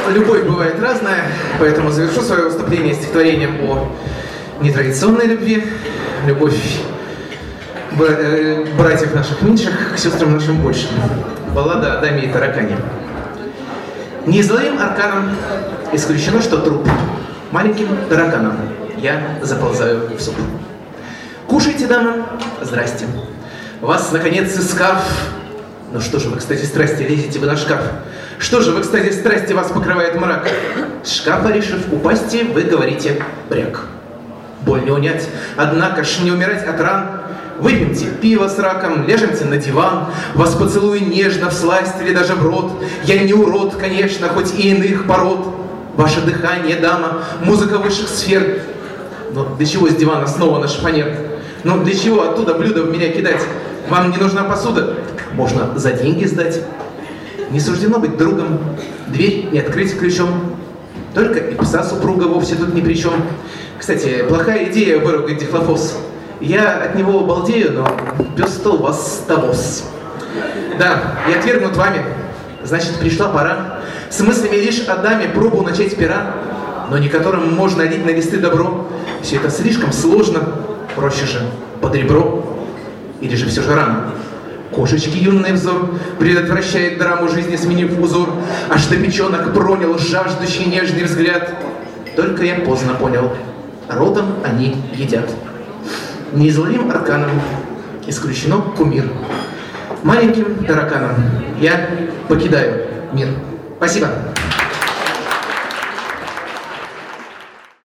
любовь бывает разная, поэтому завершу свое выступление стихотворением о нетрадиционной любви. Любовь братьев наших меньших к сестрам нашим большим. Баллада о даме и таракане. Неизловим арканом исключено, что труп. Маленьким тараканом я заползаю в суп. Кушайте, дама, здрасте. Вас, наконец, искав. Ну что же вы, кстати, страсти, лезете вы на шкаф? Что же вы, кстати, страсти, вас покрывает мрак? С шкафа, решив упасть, вы говорите бряк. Боль не унять, однако ж не умирать от ран. Выпьемте пиво с раком, ляжемте на диван. Вас поцелую нежно, всласть или даже в рот. Я не урод, конечно, хоть и иных пород. Ваше дыхание, дама, музыка высших сфер. Но для чего с дивана снова на шифонер? Ну для чего оттуда блюдо в меня кидать? Вам не нужна посуда? Можно за деньги сдать. Не суждено быть другом, дверь не открыть ключом. Только и пса супруга вовсе тут ни при чем. Кстати, плохая идея выругать дихлофос. Я от него балдею, но пес-то у вас тавос. Да, я отвергнут вами, значит, пришла пора с мыслями лишь о даме пробу начать пера, но не которым можно лить на листы добро. Все это слишком сложно, проще же под ребро. Или же все же рано? Кошечки юный взор предотвращает драму жизни, сменив узор. Аж до печенок пронял жаждущий нежный взгляд. Только я поздно понял, родом они едят. Неизловим арканом исключено кумир. Маленьким тараканом я покидаю мир. Спасибо.